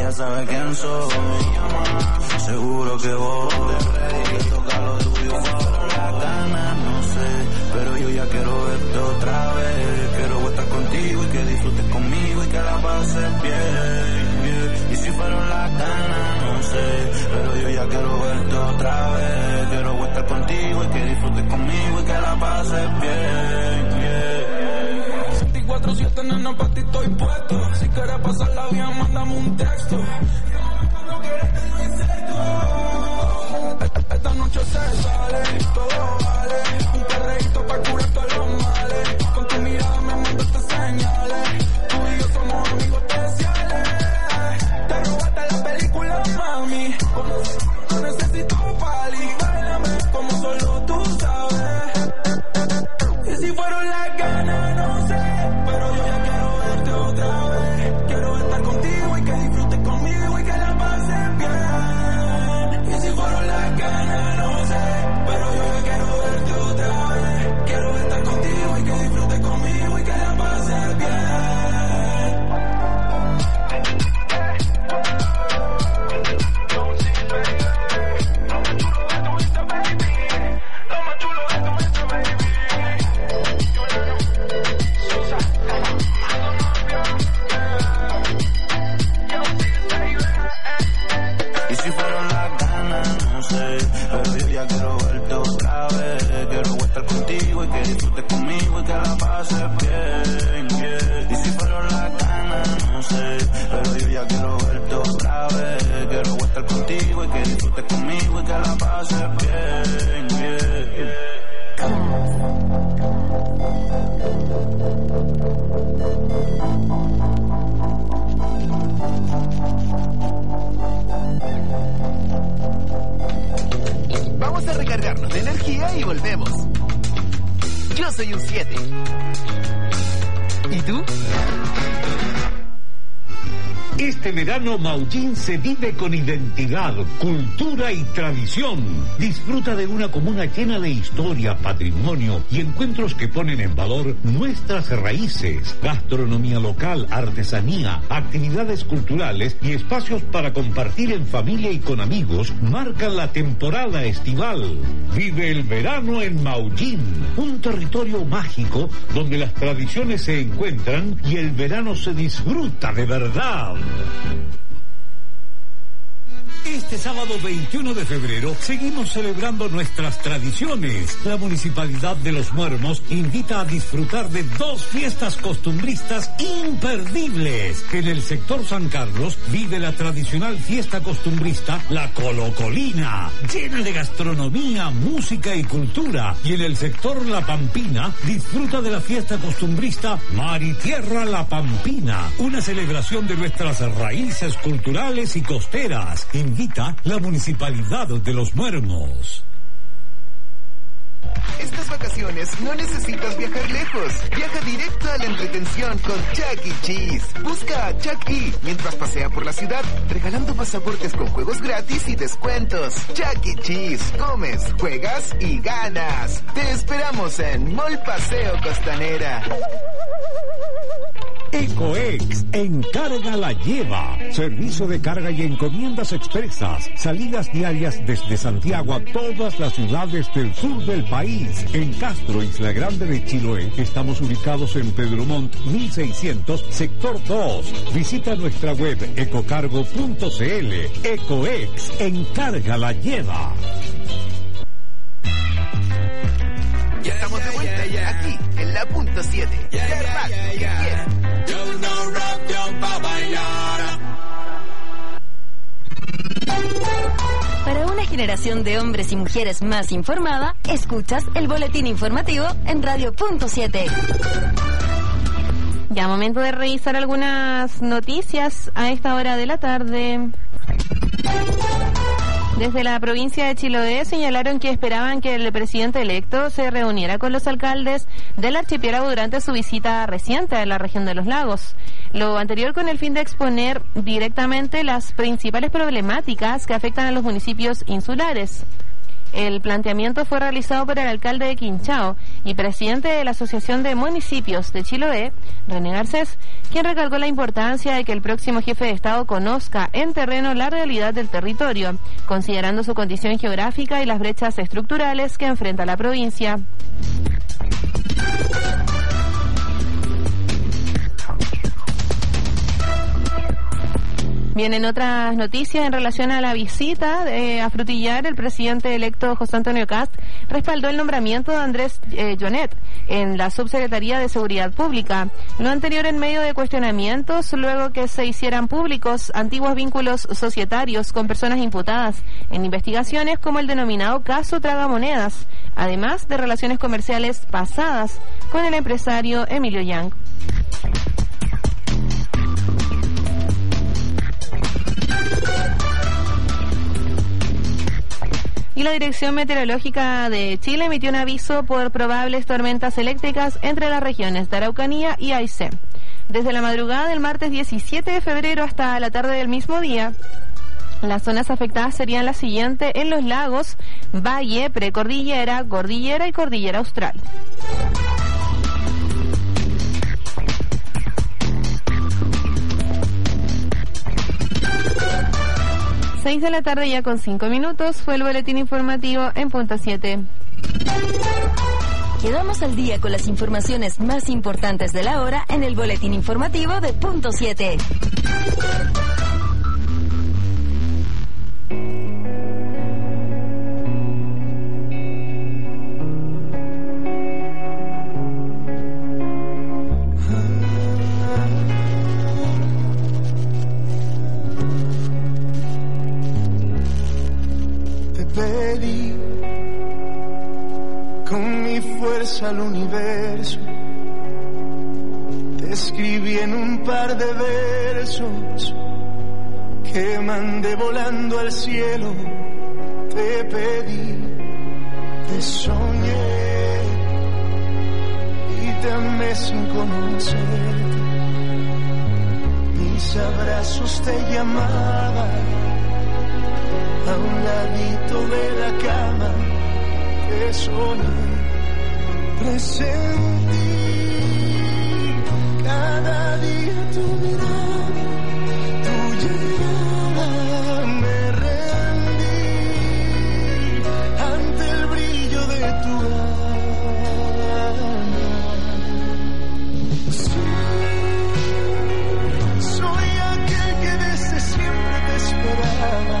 ella sabe quién soy. Seguro que vos te toca lo tuyo, pero las ganas no sé. Pero yo ya quiero verte otra vez. Quiero estar contigo y que disfrutes conmigo y que la pases bien. Y si fueron las ganas no sé, pero yo ya quiero verte otra vez. Quiero estar contigo y que disfrutes conmigo y que la pases bien. 24/7, nena, pa' ti estoy puesto. Si quieres pasarla bien, mándame un texto. Cuando quieres te lo inserto. Esta noche se sale, todo vale. Un perreíto pa' curar todos los males. Con tu mirada me mandaste señales. Tú y yo somos amigos especiales. Te robaste la película, mami. Como si no necesito pali. Báilame como solo tú sabes. Y si fueron las ganas, no sé. Pero yo ya quiero verte otra vez. Quiero estar contigo y que disfrutes conmigo y que la pases bien. Y si fueron las ganas, no sé. Pero yo ya quiero verte otra vez. Quiero estar contigo y que disfrutes conmigo y que la pases bien. Y si fueron las ganas, no sé, pero yo ya quiero verte otra vez. Quiero estar contigo y que disfrutes conmigo y que la pases bien, yeah. Y si fueron las ganas, no sé, pero yo ya quiero verte otra vez. Quiero estar contigo y que disfrutes conmigo y que la pases bien, yeah. Vamos a recargarnos de energía y volvemos. Yo soy un 7. ¿Y tú? Este verano Maullín se vive con identidad, cultura y tradición. Disfruta de una comuna llena de historia, patrimonio y encuentros que ponen en valor nuestras raíces, gastronomía local, artesanía, actividades culturales y espacios para compartir en familia y con amigos marcan la temporada estival. Vive el verano en Maullín, un territorio mágico donde las tradiciones se encuentran y el verano se disfruta de verdad. Este sábado 21 de febrero seguimos celebrando nuestras tradiciones. La Municipalidad de Los Muermos invita a disfrutar de 2 fiestas costumbristas imperdibles. En el sector San Carlos vive la tradicional fiesta costumbrista La Colocolina, llena de gastronomía, música y cultura. Y en el sector La Pampina disfruta de la fiesta costumbrista Mar y Tierra La Pampina, una celebración de nuestras raíces culturales y costeras. Invita la Municipalidad de Los Muermos. Estas vacaciones no necesitas viajar lejos. Viaja directo a la entretención con Chuck E. Cheese. Busca a Chuck E. mientras pasea por la ciudad, regalando pasaportes con juegos gratis y descuentos. Chuck E. Cheese. Comes, juegas y ganas. Te esperamos en Mall Paseo Costanera. Ecoex, encarga la lleva. Servicio de carga y encomiendas expresas. Salidas diarias desde Santiago a todas las ciudades del sur del país. En Castro, Isla Grande de Chiloé, estamos ubicados en Pedro Montt 1600, sector 2. Visita nuestra web ecocargo.cl. Ecoex, encarga la lleva. Ya estamos de vuelta, aquí, en la punto 7. Para una generación de hombres y mujeres más informada, escuchas el boletín informativo en Radio Punto 7. Ya, momento de revisar algunas noticias a esta hora de la tarde. Desde la provincia de Chiloé señalaron que esperaban que el presidente electo se reuniera con los alcaldes del archipiélago durante su visita reciente a la región de los lagos. Lo anterior con el fin de exponer directamente las principales problemáticas que afectan a los municipios insulares. El planteamiento fue realizado por el alcalde de Quinchao y presidente de la Asociación de Municipios de Chiloé, René Garcés, quien recalcó la importancia de que el próximo jefe de Estado conozca en terreno la realidad del territorio, considerando su condición geográfica y las brechas estructurales que enfrenta la provincia. Bien, en otras noticias en relación a la visita a Frutillar, el presidente electo José Antonio Kast respaldó el nombramiento de Andrés Jonet en la Subsecretaría de Seguridad Pública. Lo anterior en medio de cuestionamientos luego que se hicieran públicos antiguos vínculos societarios con personas imputadas en investigaciones como el denominado caso Tragamonedas, además de relaciones comerciales pasadas con el empresario Emilio Yang. Y la Dirección Meteorológica de Chile emitió un aviso por probables tormentas eléctricas entre las regiones de Araucanía y Aysén. Desde la madrugada del martes 17 de febrero hasta la tarde del mismo día, las zonas afectadas serían las siguientes en los lagos: Valle, Precordillera, Cordillera y Cordillera Austral. 6 de la tarde ya con 5 minutos, fue el boletín informativo en Punto 7. Quedamos al día con las informaciones más importantes de la hora en el boletín informativo de Punto 7. Pedí con mi fuerza al universo, te escribí en un par de versos que mandé volando al cielo, te pedí, te soñé y te amé sin conocerte, mis abrazos te llamaban. A un ladito de la cama te soñé, presentí cada día tu mirada, tu llegada, me rendí ante el brillo de tu alma. Sí, soy aquel que desde siempre te esperaba.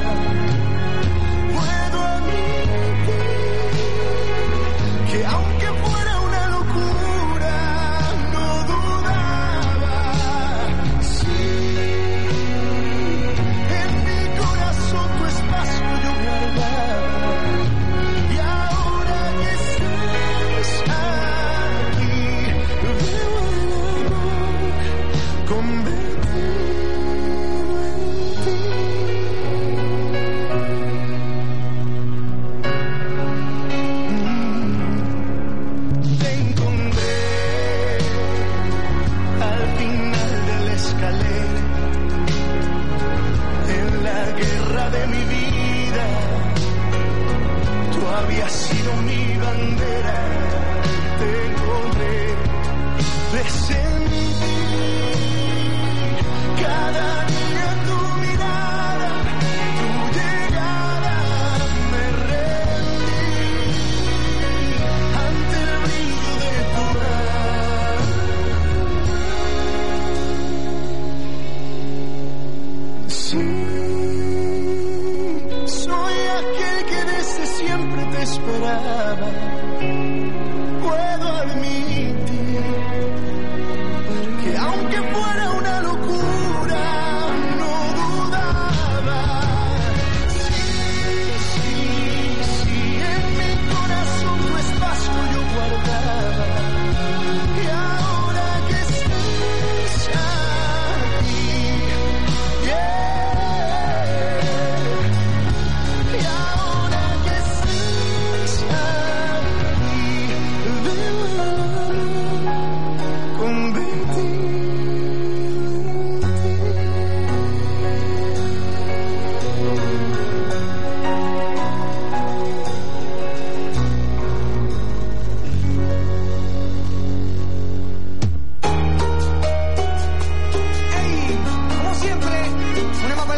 Que aunque fuera una locura, no dudaba. Sí, en mi corazón tu espacio yo guardaba. Y ahora que estás aquí, veo el amor convertido en ti. De mi vida, tú habías sido mi bandera, te encontré, presentí cada día tu mirada, tu llegada, me rendí ante el brillo de tu alma. Sí, siempre te esperaba, puedo admitir que aunque fuera una locura, no dudaba. Sí, en mi corazón tu espacio yo guardaba. Y ahora que estás aquí, yeah.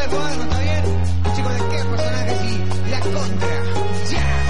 el cuaderno, ¿está bien? Chicos, ¿de qué personajes y la contra? ¡Ya!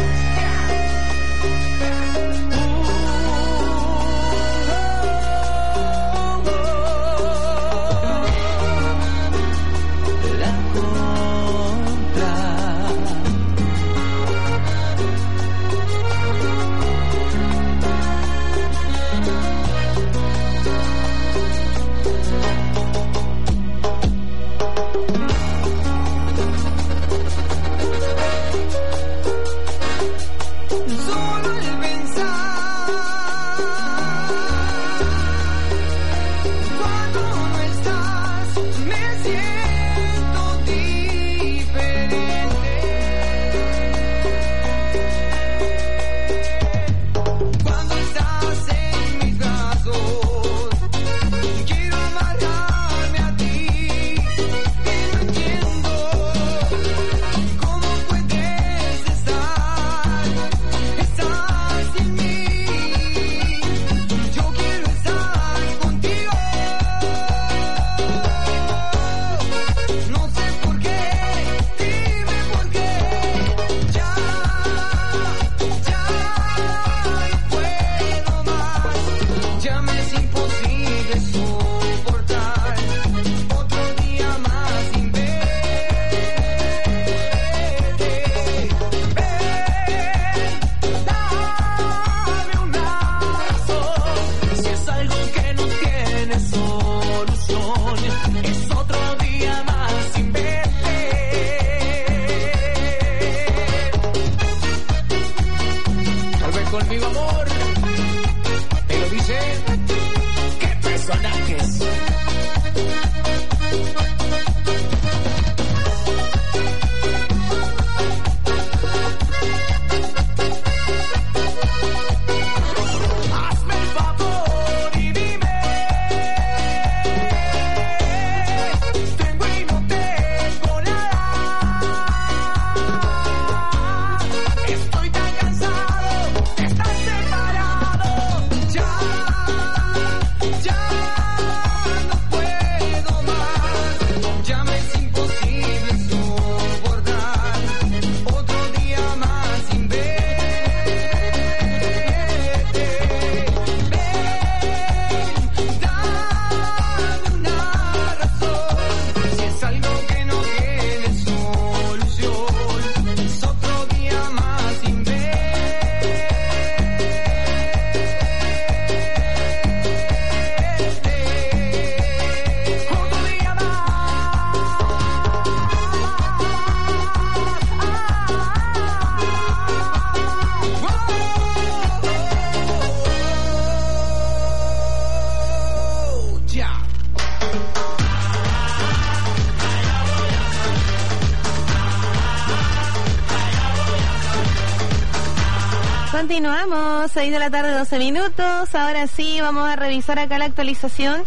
Continuamos, 6 de la tarde, 12 minutos. Ahora sí, vamos a revisar acá la actualización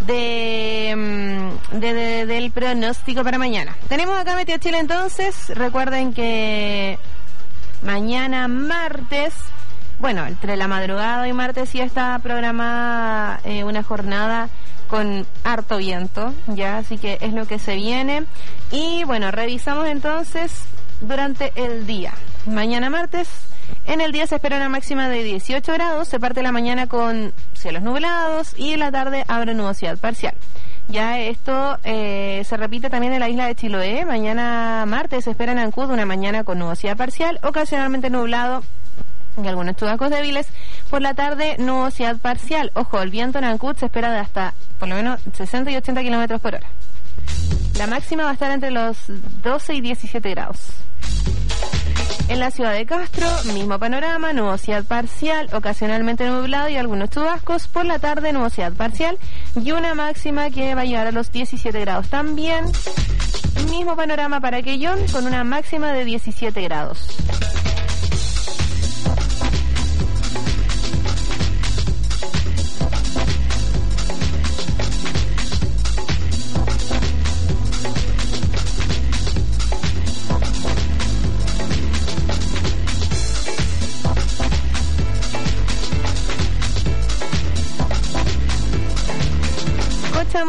del pronóstico para mañana. Tenemos acá Meteo Chile entonces. Recuerden que mañana martes, bueno, entre la madrugada y martes ya está programada una jornada con harto viento, ya, así que es lo que se viene. Y bueno, revisamos entonces durante el día. Mañana martes, en el día se espera una máxima de 18 grados, se parte la mañana con cielos nublados y en la tarde habrá nubosidad parcial. Ya esto se repite también en la isla de Chiloé. Mañana martes se espera en Ancud una mañana con nubosidad parcial, ocasionalmente nublado y algunos chubascos débiles. Por la tarde, nubosidad parcial. Ojo, el viento en Ancud se espera de hasta por lo menos 60 y 80 kilómetros por hora. La máxima va a estar entre los 12 y 17 grados. En la ciudad de Castro, mismo panorama, nubosidad parcial, ocasionalmente nublado y algunos chubascos. Por la tarde, nubosidad parcial y una máxima que va a llegar a los 17 grados. También, mismo panorama para Quellón, con una máxima de 17 grados.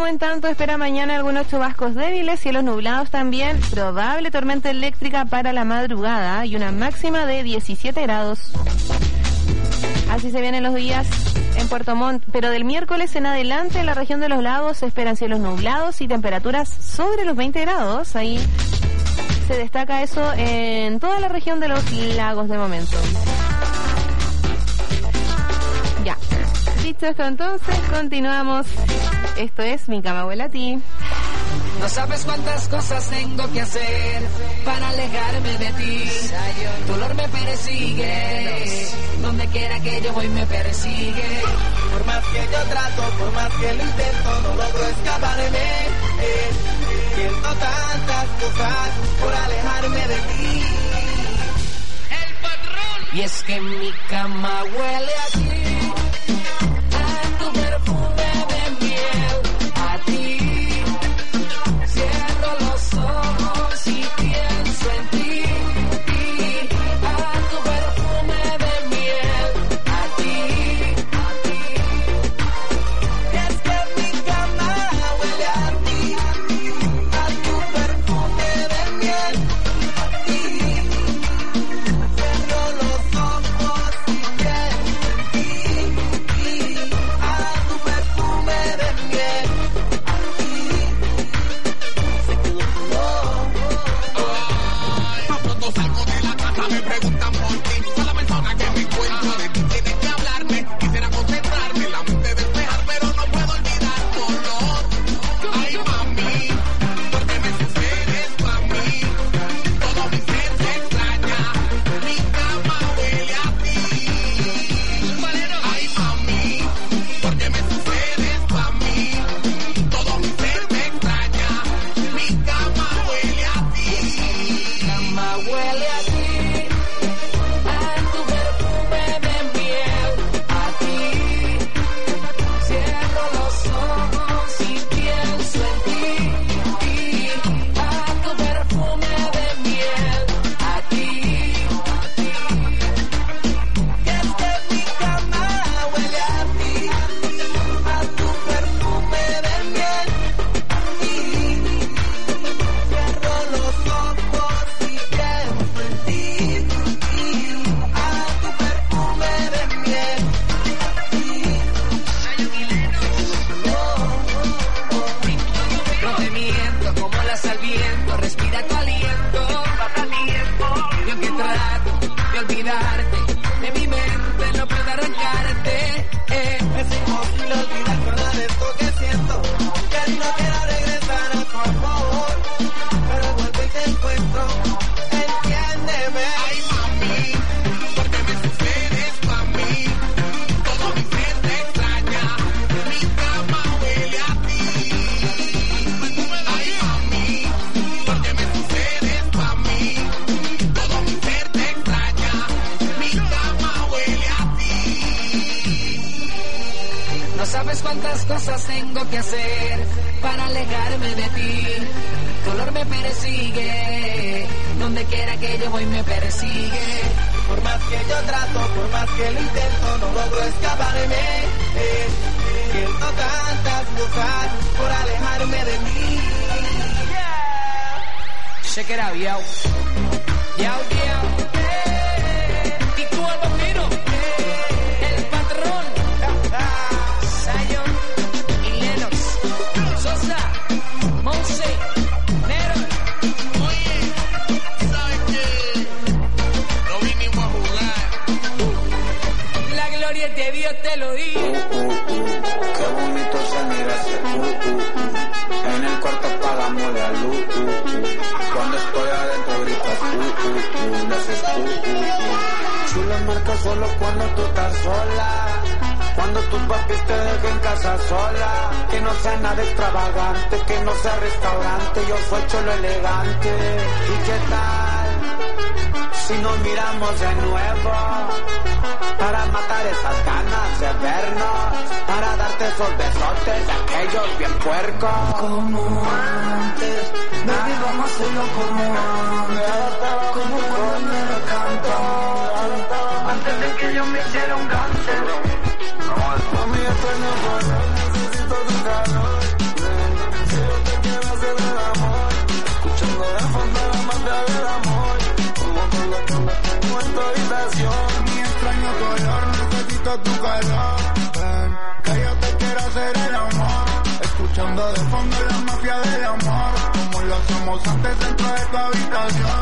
en tanto, espera mañana algunos chubascos débiles, cielos nublados también, probable tormenta eléctrica para la madrugada y una máxima de 17 grados. Así se vienen los días en Puerto Montt, pero del miércoles en adelante en la región de los lagos se esperan cielos nublados y temperaturas sobre los 20 grados. Ahí se destaca eso en toda la región de los lagos de momento. Ya. Dicho esto, entonces, continuamos. Esto es Mi Cama Huele a Ti. No sabes cuántas cosas tengo que hacer para alejarme de ti. Tu olor me persigue, donde quiera que yo voy me persigue. Por más que yo trato, por más que lo intento, no logro escaparme. Siento tantas cosas por alejarme de ti. El patrón. Y es que mi cama huele a ti, a tu perfume de miel, a ti. Cierro los ojos y pienso en ti, a tu perfume de miel, a ti. Y es que mi cama huele a ti, a tu perfume de miel, a ti. Cierro los ojos y pienso en ti, a tu perfume de miel, a ti. Cuando salgo de la casa me preguntan por ti. Soy la persona que me encuentro de ti. Tienes que hablarme, quisiera concentrarme, la mente despejar, pero no puedo olvidar tu olor. Ay, mami, porque me sucede esto a mí. Todo mi ser te extraña, mi cama huele a ti. Ay, mami, porque me sucede esto a mí. Todo mi ser te extraña, mi cama huele a ti. Cama huele a ti, a tu perfume de miel, a ti. Cierro los ojos y pienso en ti, a tu perfume de miel, a ti. Y es que mi cama huele a ti, a tu perfume de miel, y cierro los ojos y pienso en ti, a tu perfume de miel, No te miento, como las al viento, respira tu aliento, pasa tiempo. Yo que trato de olvidarte, de mi mente no puedo arrancarte. es imposible olvidar nada de esto que siento, que no quiero regresar a tu amor, pero vuelvo y te encuentro, entiéndeme. Ay, mami, porque me sucede esto a mí. Todo mi ser te extraña, mi cama huele a ti. Ay, mami, porque me sucede esto a mí. Todo mi ser te extraña, mi cama huele a ti. No sabes cuántas cosas tengo que hacer para alejarme de ti. Tu olor me persigue, donde quiera que yo voy me persigue. Por más que yo trato, por más que lo intento, no logro escaparme. Siento tantas cosas por alejarme de ti. Check it out, yo. Yo. Y tú al bambino, el patrón, Zion y Lennox, Sosa, Monse, Nero. Oye, ¿sabes qué? No vinimos a jugar. La gloria de Dios te lo digo. Qué bonito se mira ese en el cuarto apagamos la luz. Cuando estoy adentro gritas le haces Chula marca solo cuando tú estás sola. Cuando tus papis te dejen casa sola. Que no sea nada extravagante, que no sea restaurante. Yo soy cholo elegante. ¿Y qué tal si nos miramos de nuevo? Para matar esas ganas de vernos, para darte esos besotes de aquellos bien puercos. Como antes, baby, vamos a hacerlo como antes. Como cuando me lo canto, antes de que yo me hiciera un cáncer. Mami, esto no puedo, necesito tu calor. tu habitación. Mi extraño tu olor, necesito tu calor. Ven, que yo te quiero hacer el amor. Escuchando de fondo la mafia del amor. Como lo hacemos antes dentro de tu habitación.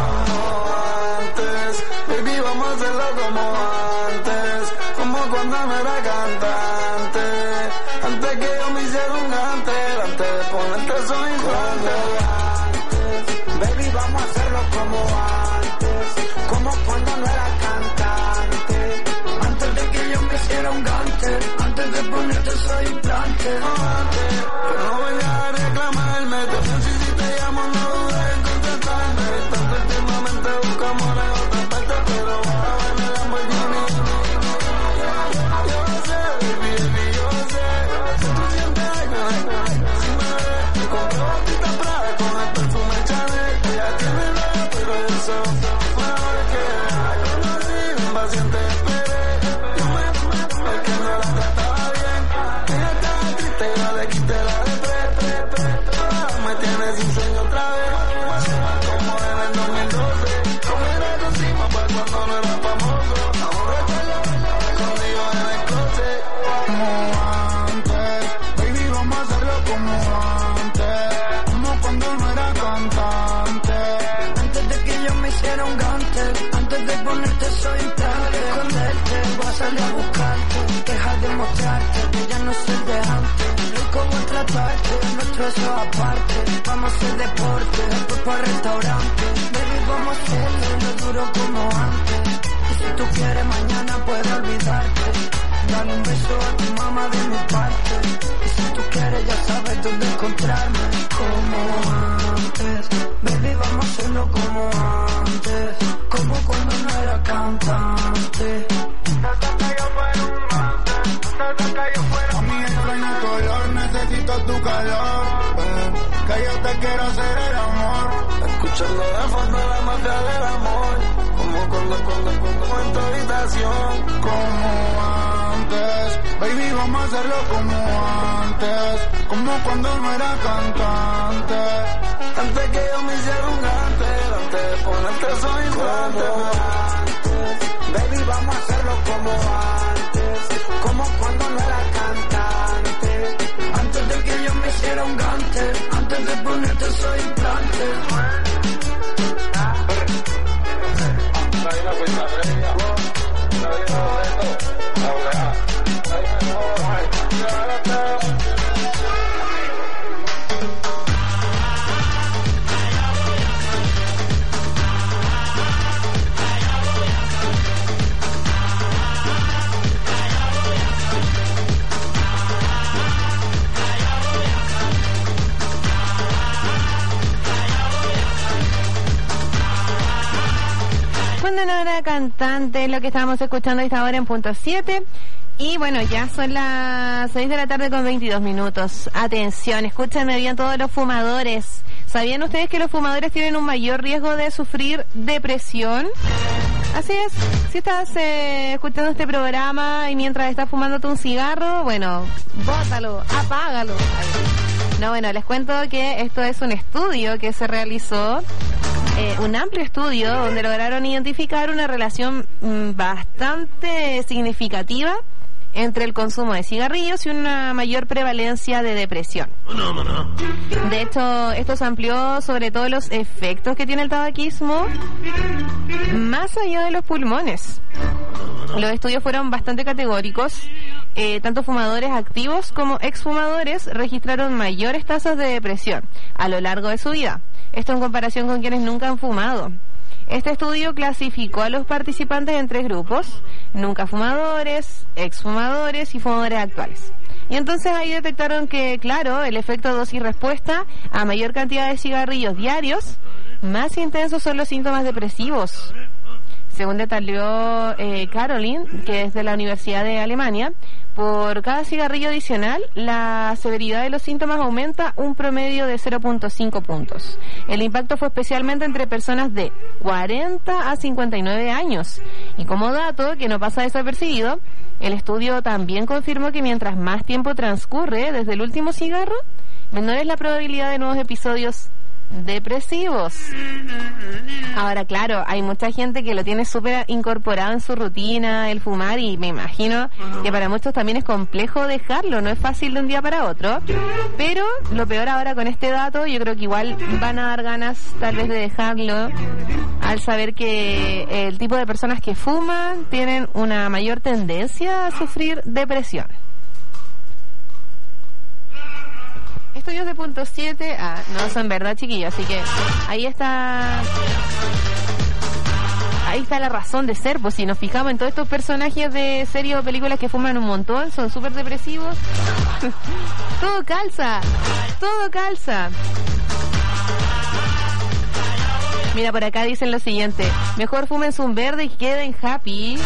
Antes, baby, vamos a hacerlo como antes. Como cuando no era cantante. Antes que yo me hiciera un gantel. Antes de ponerte esos implantes. Baby, vamos a hacerlo como antes, como cuando no era cantante. Antes de que yo me hiciera un gante, antes de ponerte soy implante. Pero no vengas a reclamarme, te pienso y si te llamo no dudes en contestarme. Tanto últimamente buscamos en otra parte, pero ahora va en el Lamborghini. Yo sé, baby, yo sé, si tú sientes algo, si me ves, te compro batita Prada con el perfume Chanel. Ya tiene nada, pero eso fue porque conocí un paciente esperé. Yo me porque no la trataba bien. Ella estaba triste y yo le quité la de ahora me tiene sin sueño otra vez. Como en el 2012. Como era encima para cuando no era famoso. Aún recuerdo conmigo en el closet. Como antes, baby, vamos a hacerlo como antes. Como cuando no era cantante. Antes de que yo me hiciera un gante, antes de ponerte soy implante. Esconderte, voy a salir a buscarte. Deja de mostrarte que ya no soy de antes. Rico voy a tratarte, nuestro eso aparte. Vamos a hacer deporte, después para restaurante. Baby, vamos a hacerlo, lo duro como antes. Y si tú quieres mañana puedo olvidarte. Dale un beso a tu mamá de mi parte. Y si tú quieres ya sabes dónde encontrarme. Como antes, baby, vamos a hacerlo como antes. Como cuando no era cantante. A mí extraño tu olor, necesito tu calor. Ven, que yo te quiero hacer el amor. Escuchando de fondo la mafia del amor. Como cuando en tu habitación. Como antes, baby, vamos a hacerlo como antes. Como cuando no era cantante. Antes que yo me hiciera un gantel. Antes de ponerte esos implantes. Baby, vamos a hacerlo como antes, como cuando no era cantante. Antes de que yo me hiciera un gante, antes de ponerte soy implante. Cuando no era cantante, lo que estábamos escuchando a esta hora en punto 7. Y bueno, ya son las 6 de la tarde con 22 minutos. Atención, escúchenme bien todos los fumadores. ¿Sabían ustedes que los fumadores tienen un mayor riesgo de sufrir depresión? Así es, si estás escuchando este programa y mientras estás fumándote un cigarro, bueno, bótalo, apágalo. No, bueno, les cuento que esto es un estudio que se realizó, un amplio estudio donde lograron identificar una relación bastante significativa entre el consumo de cigarrillos y una mayor prevalencia de depresión. De hecho, esto se amplió sobre todo los efectos que tiene el tabaquismo más allá de los pulmones. Los estudios fueron bastante categóricos. Tanto fumadores activos como exfumadores registraron mayores tasas de depresión a lo largo de su vida. Esto en comparación con quienes nunca han fumado. Este estudio clasificó a los participantes en 3 grupos: nunca fumadores, exfumadores y fumadores actuales. Y entonces ahí detectaron que, claro, el efecto dosis-respuesta a mayor cantidad de cigarrillos diarios, más intensos son los síntomas depresivos. Según detalló Caroline, que es de la Universidad de Alemania, por cada cigarrillo adicional, la severidad de los síntomas aumenta un promedio de 0.5 puntos. El impacto fue especialmente entre personas de 40 a 59 años. Y como dato que no pasa desapercibido, el estudio también confirmó que mientras más tiempo transcurre desde el último cigarro, menor es la probabilidad de nuevos episodios depresivos. Ahora, claro, hay mucha gente que lo tiene súper incorporado en su rutina, el fumar, y me imagino que para muchos también es complejo dejarlo, no es fácil de un día para otro. Pero lo peor ahora con este dato, yo creo que igual van a dar ganas tal vez de dejarlo, al saber que el tipo de personas que fuman tienen una mayor tendencia a sufrir depresión. Estudios de punto 7, no son verdad, chiquillos, así que ahí está la razón de ser. Pues si nos fijamos en todos estos personajes de series o películas que fuman un montón, son súper depresivos. Todo calza. Mira, por acá dicen lo siguiente: mejor fúmense un verde y queden happy.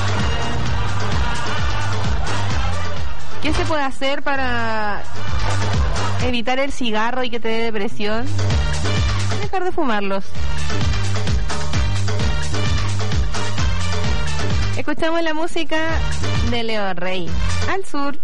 ¿Qué se puede hacer para evitar el cigarro y que te dé depresión? Dejar de fumarlos. Escuchamos la música de Leo Rey, Al Sur.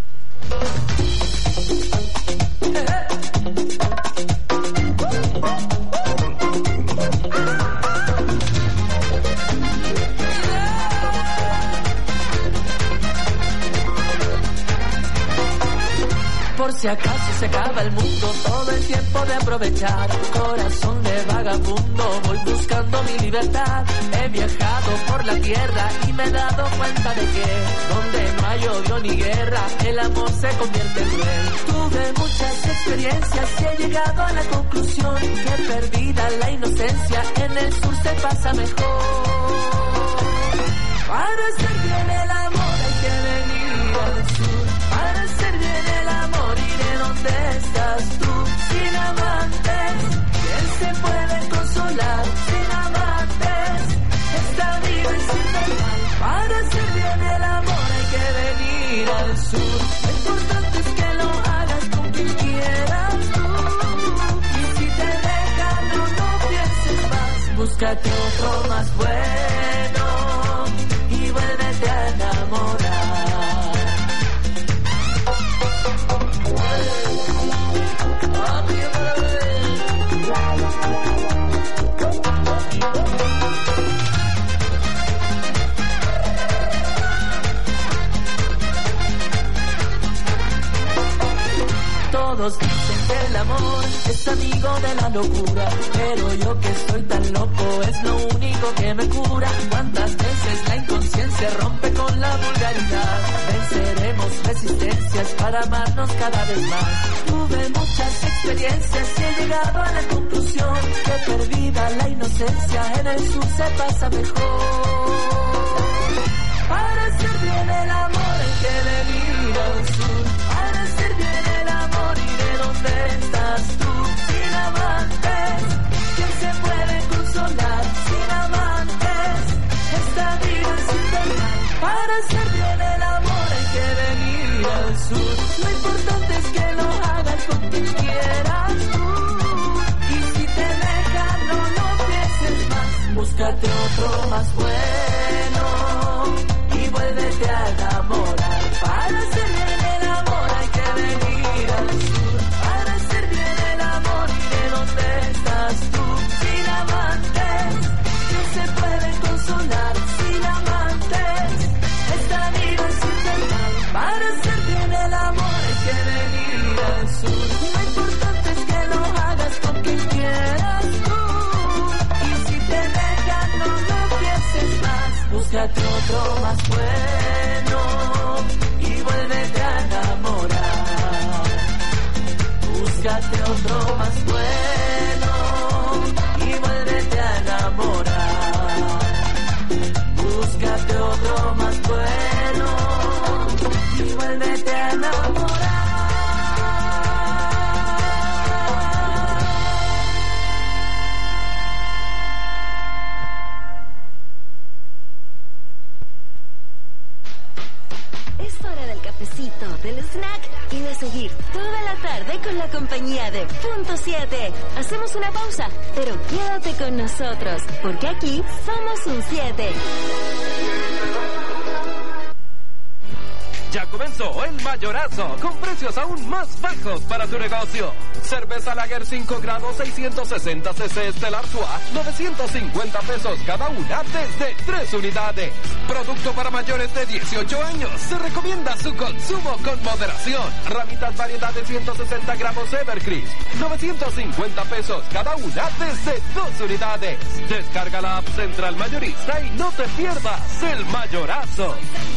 Por si acaso se acaba el mundo, todo el tiempo de aprovechar. Corazón de vagabundo, voy buscando mi libertad. He viajado por la tierra y me he dado cuenta de que donde no hay odio ni guerra, el amor se convierte en cruel. Tuve muchas experiencias y he llegado a la conclusión que perdida la inocencia, en el sur se pasa mejor. Para hacer bien el amor hay que venir al sur. Para hacer bien el amor iré donde estás tú. Sin amantes, ¿quién se puede consolar? Sin amantes, esta vida es infernal. Para hacer bien el amor hay que venir al sur. Lo importante es que lo hagas con quien quieras tú. Y si te dejan, no pienses más. Búscate otro más bueno y vuélvete a enamorar. Todos dicen que el amor es amigo de la locura, pero yo que soy tan loco es lo único que me cura. Cuántas veces la inconsciencia rompe con la vulgaridad. Venceremos resistencias para amarnos cada vez más. Tuve muchas experiencias y he llegado a la conclusión que perdida la inocencia, en el sur se pasa mejor. Para hacer bien el amor hay que venir al sur. Para hacer bien el amor iré donde estás tú. Sin amantes, ¿quién se puede consolar? Sin amantes, esta vida es infernal. Para hacer bien el amor hay que venir al sur. Lo importante es que lo hagas con quien quieras tú. Y si te dejan, no pienses más. Búscate otro más bueno y vuélvete a enamorar. Para hacer bien el amor hay que venir al sur. Para hacer bien el amor iré donde estás tú. Sin amantes, ¿quién se puede consolar? Sin amantes, esta vida es infernal. Para hacer bien el amor hay que venir al sur. Lo importante es que lo hagas con quien quieras tú. Y si te dejan, no pienses más. Búscate otro más bueno y vuélvete a enamorar. Búscate otro más bueno y vuélvete a enamorar. Búscate otro más bueno y vuélvete a enamorar. Es hora del cafecito, del snack y de seguir toda la tarde con la compañía de Punto 7. Hacemos una pausa, pero quédate con nosotros, porque aquí somos un 7. Ya comenzó el mayorazo con precios aún más bajos para tu negocio. Cerveza Lager 5 grados 660 cc Stellar Suave, 950 pesos cada una desde 3 unidades. Producto para mayores de 18 años. Se recomienda su consumo con moderación. Ramitas variedad de 160 gramos Evercrisp, 950 pesos cada una desde 2 unidades. Descarga la app Central Mayorista y no te pierdas el mayorazo.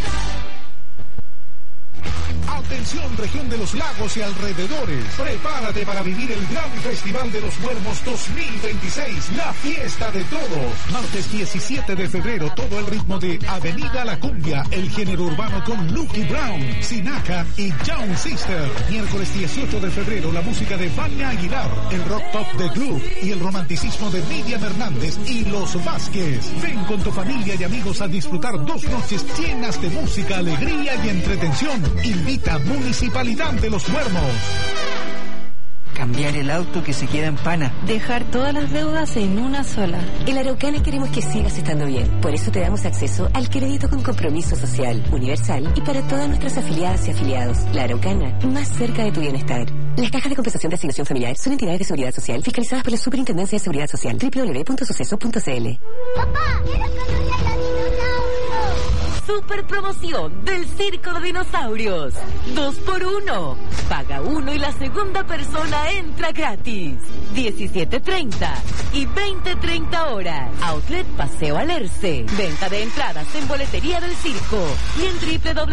Atención, región de los lagos y alrededores. Prepárate para vivir el gran Festival de los Muermos 2026, la fiesta de todos. Martes 17 de febrero, todo el ritmo de Avenida La Cumbia, el género urbano con Lucky Brown, Sinaca y Young Sister. Miércoles 18 de febrero, la música de Vania Aguilar, el rock pop de Groove y el romanticismo de Miriam Hernández y Los Vázquez. Ven con tu familia y amigos a disfrutar 2 noches llenas de música, alegría y entretención. Invita Municipalidad de los Muermos. Cambiar el auto que se queda en pana. Dejar todas las deudas en una sola. En La Araucana queremos que sigas estando bien. Por eso te damos acceso al crédito con compromiso social, universal y para todas nuestras afiliadas y afiliados. La Araucana, más cerca de tu bienestar. Las cajas de compensación de asignación familiar son entidades de seguridad social fiscalizadas por la Superintendencia de Seguridad Social. www.suceso.cl. ¡Papá! ¡Quiero conocer a los dinosaurios! Super promoción del Circo de Dinosaurios. 2x1. Paga uno y la segunda persona entra gratis. 17:30 y 20:30 horas. Outlet Paseo Alerce. Venta de entradas en boletería del circo y en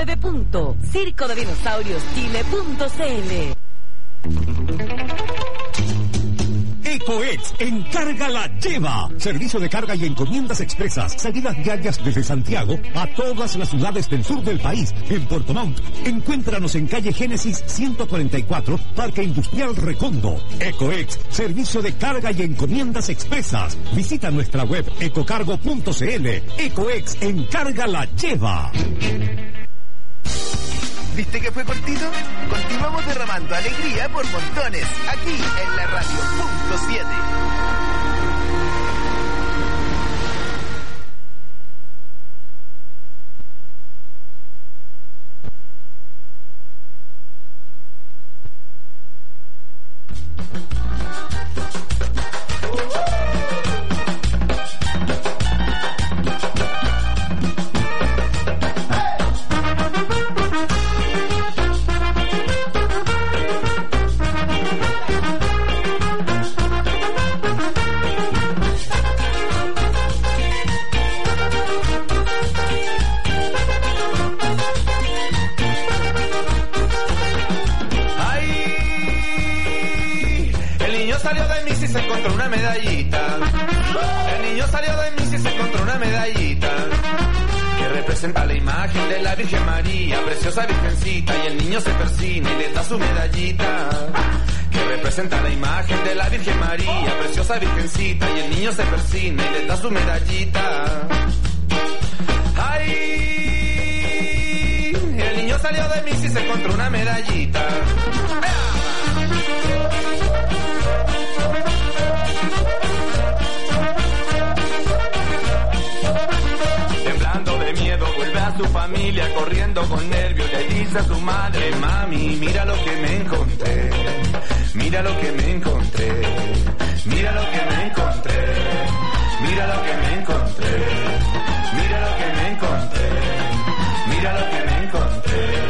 www.circodedinosaurioschile.cl. EcoEx, encarga la lleva. Servicio de carga y encomiendas expresas. Salidas diarias desde Santiago a todas las ciudades del sur del país. En Puerto Montt, encuéntranos en calle Génesis 144, Parque Industrial Recondo. EcoEx, servicio de carga y encomiendas expresas. Visita nuestra web ecocargo.cl. EcoEx, encarga la lleva. ¿Viste que fue cortito? Continuamos derramando alegría por montones, aquí en la radio punto 7. Representa la imagen de la Virgen María, preciosa virgencita, y el niño se persina y le da su medallita. Que representa la imagen de la Virgen María, preciosa virgencita, y el niño se persina y le da su medallita. ¡Ay! El niño salió de mí y se encontró una medallita. De miedo vuelve a su familia corriendo con nervios, le dice a su madre: mami, mira lo que me encontré, mira lo que me encontré, mira lo que me encontré, mira lo que me encontré, mira lo que me encontré, mira lo que me encontré.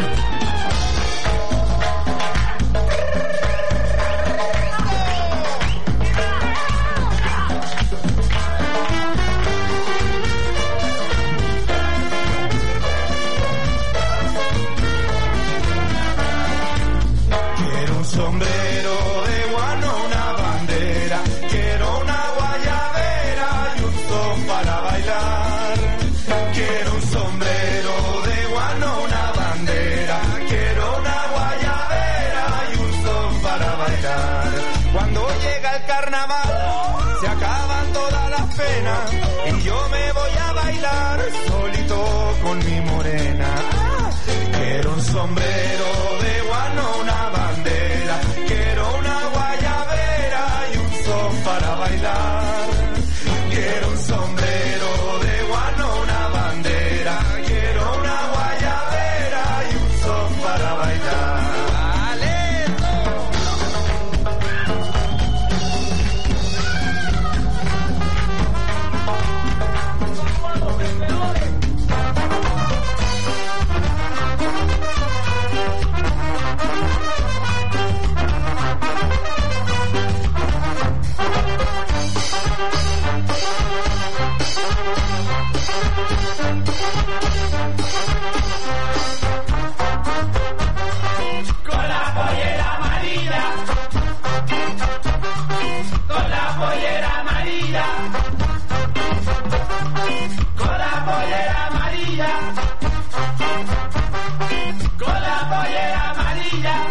Sombrero de guano, una bandera, quiero una guayabera y un son para bailar. Quiero un sombrero de guano, una bandera, quiero una guayabera y un son para bailar. Cuando llega el carnaval, se acaban todas las penas y yo me voy a bailar solito con mi morena. Quiero un sombrero de guano, una bandera, quiero una guayabera y un son para bailar. Quiero un sombrero de guano, una bandera, quiero una guayabera y un son pollera amarilla, con la pollera amarilla, con la pollera amarilla.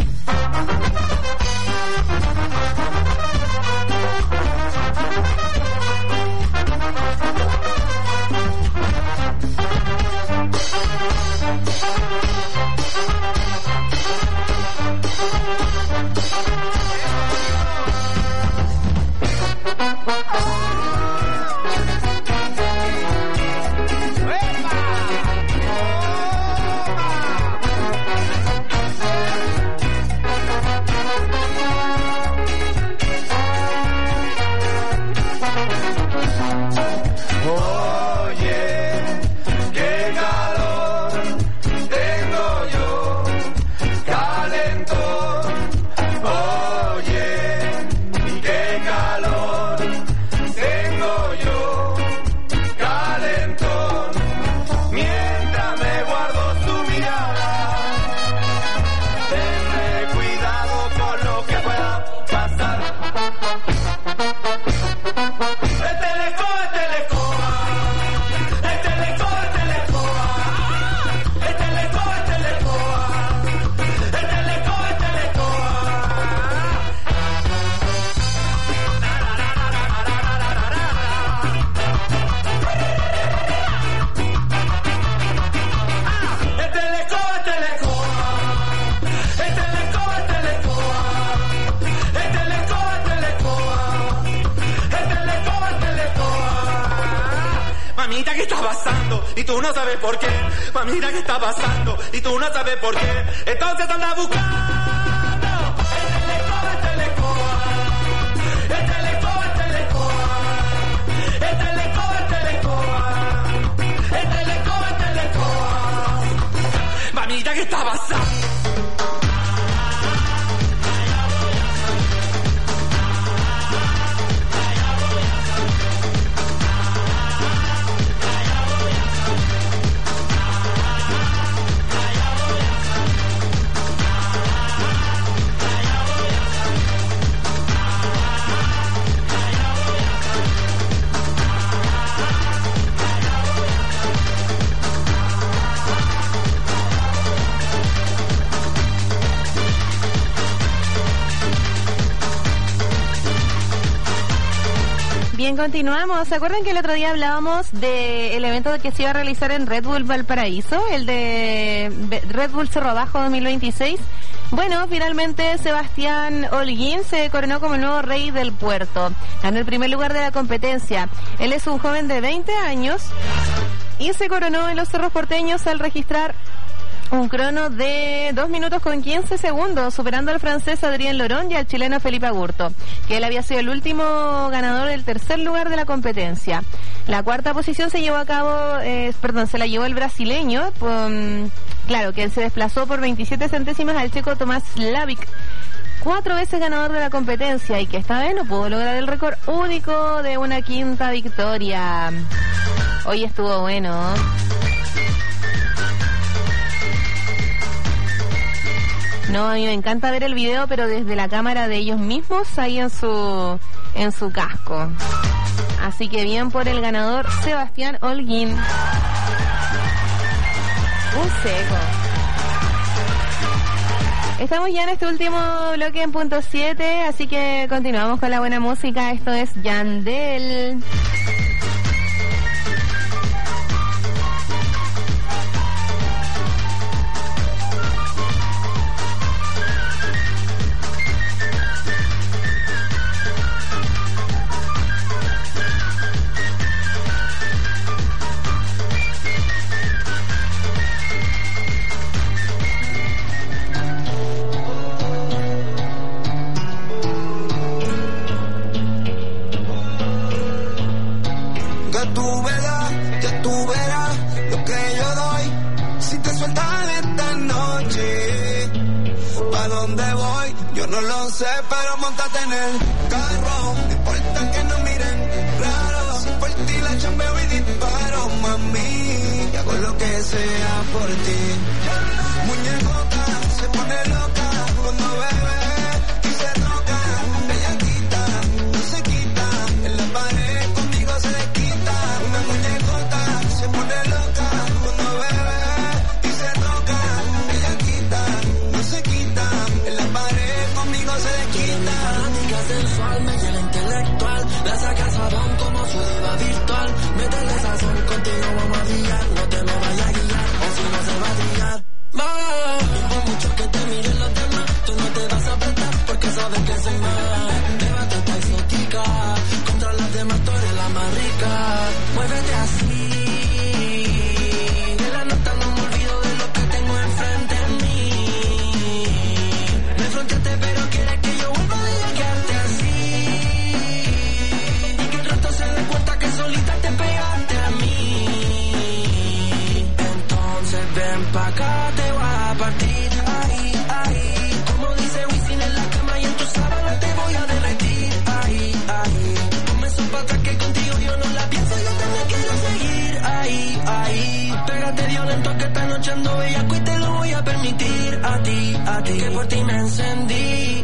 Y tú no sabes por qué, mamita, ¿qué está pasando? Y tú no sabes por qué, entonces anda buscando. Mamita, ¿qué está pasando? Bien, continuamos. ¿Se acuerdan que el otro día hablábamos del evento que se iba a realizar en Red Bull Valparaíso? El de Red Bull Cerro Bajo 2026. Bueno, finalmente Sebastián Holguín se coronó como el nuevo rey del puerto. Ganó el primer lugar de la competencia. Él es un joven de 20 años y se coronó en los cerros porteños al registrar un crono de 2 minutos con 15 segundos, superando al francés Adrien Lorón y al chileno Felipe Agurto, que él había sido el último ganador del tercer lugar de la competencia. La cuarta posición se llevó a cabo, se la llevó el brasileño, claro, que se desplazó por 27 centésimas al checo Tomás Slavik, 4 veces ganador de la competencia y que esta vez no pudo lograr el récord único de una quinta victoria. Hoy estuvo bueno. No, a mí me encanta ver el video, pero desde la cámara de ellos mismos ahí en su casco. Así que bien por el ganador Sebastián Holguín. Un seco. Estamos ya en este último bloque en punto 7, así que continuamos con la buena música. Esto es Yandel. No lo sé, pero montate en el carro. No importa que nos miren raro. Si por ti la chambeo y disparo, mami. Y hago lo que sea por ti. Muñecota se pone loca cuando bebe y se toca. Bellaquita, no se quita. otra que contigo yo no la pienso, yo también quiero seguir ahí, ahí. Pégate violento que esta noche ando bellaco y te lo voy a permitir a ti, que por ti me encendí.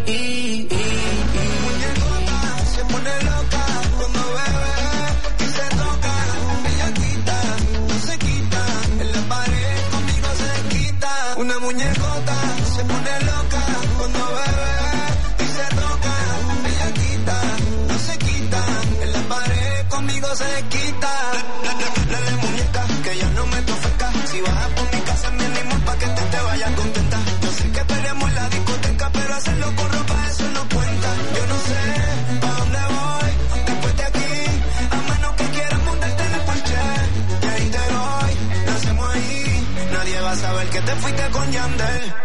Muñecota se pone loca cuando bebe y se toca, bellaquita, no se quita, en la pared conmigo se quita. Una muñecota se pone loca cuando bebe y se toca, bellaquita, no se quita, en la pared conmigo se quita. Dale muñeca, que ya no me tofeca, si vas por mi casa me animo pa' que te vayas contenta. Yo sé que peleamos en la discoteca, pero hacerlo con ropa eso no cuenta. Yo no sé pa' dónde voy después de aquí, a menos que quieras montarte en el porche. Y ahí te doy, lo hacemos ahí, nadie va a saber que te fuiste con Yandel.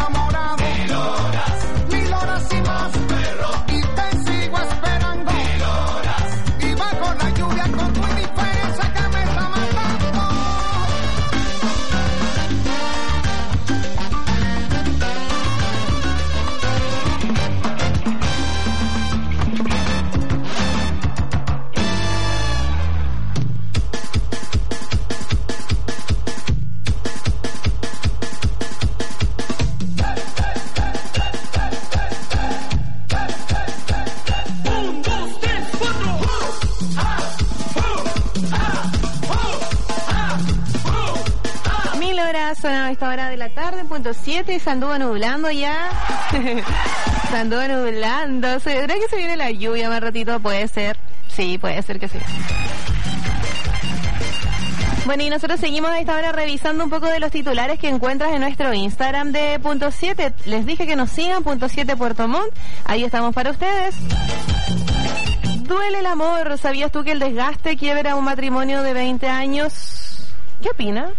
enamorado. 1000 horas y más, y te sigo esperando. 1000 horas. Y bajo la lluvia con tu indiferencia que me está matando. Sonaba a esta hora de la tarde, punto 7, y se anduvo nublando ya. Se anduvo nublando. ¿Será que se viene la lluvia más ratito? Puede ser. Sí, puede ser que sí. Bueno, y nosotros seguimos a esta hora revisando un poco de los titulares que encuentras en nuestro Instagram de punto 7. Les dije que nos sigan, punto 7 Puerto Montt. Ahí estamos para ustedes. Duele el amor. ¿Sabías tú que el desgaste quiebra un matrimonio de 20 años? ¿Qué opina?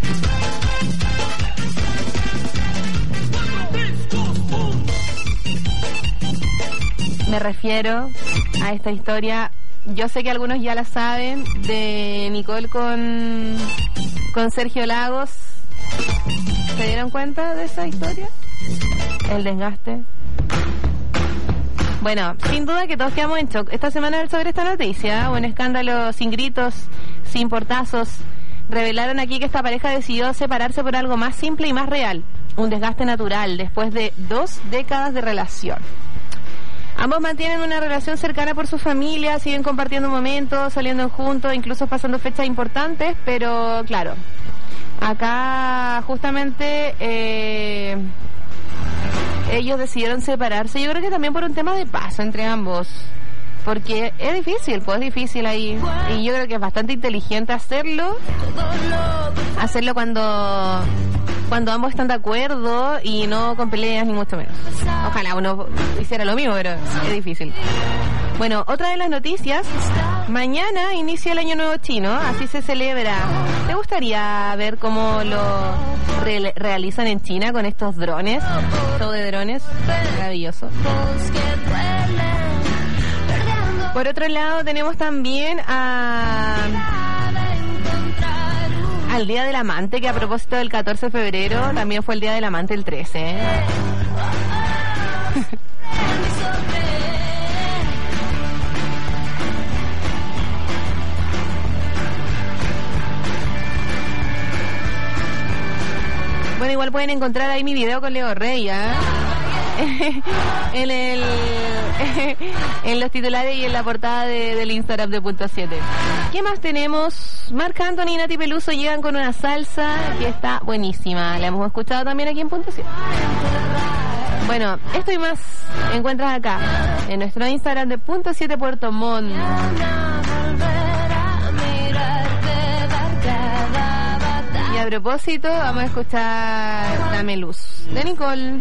Me refiero a esta historia, yo sé que algunos ya la saben, de Nicole con Sergio Lagos. ¿Se dieron cuenta de esa historia? El desgaste. Bueno, sin duda que todos quedamos en shock esta semana sobre esta noticia. Un escándalo sin gritos, sin portazos. Revelaron aquí que esta pareja decidió separarse por algo más simple y más real. Un desgaste natural después de 2 décadas de relación. Ambos mantienen una relación cercana por su familia, siguen compartiendo momentos, saliendo juntos, incluso pasando fechas importantes, pero claro, acá justamente ellos decidieron separarse. Yo creo que también por un tema de paz entre ambos, porque es difícil, pues es difícil ahí, y yo creo que es bastante inteligente hacerlo cuando ambos están de acuerdo y no con peleas ni mucho menos. Ojalá uno hiciera lo mismo, pero es difícil. Bueno, otra de las noticias, mañana inicia el Año Nuevo Chino, así se celebra. ¿Te gustaría ver cómo lo realizan en China con estos drones? Todo de drones, maravilloso. Por otro lado tenemos también al Día del Amante, que a propósito del 14 de febrero también fue el Día del Amante el 13. Bueno, igual pueden encontrar ahí mi video con Leo Rey, en los titulares y en la portada del Instagram de punto 7. ¿Qué más tenemos? Marc Anthony y Nati Peluso llegan con una salsa que está buenísima. La hemos escuchado también aquí en punto 7. Bueno, esto y más encuentras acá en nuestro Instagram de punto 7 Puerto Montt. Y a propósito, vamos a escuchar Dame Luz de Nicole.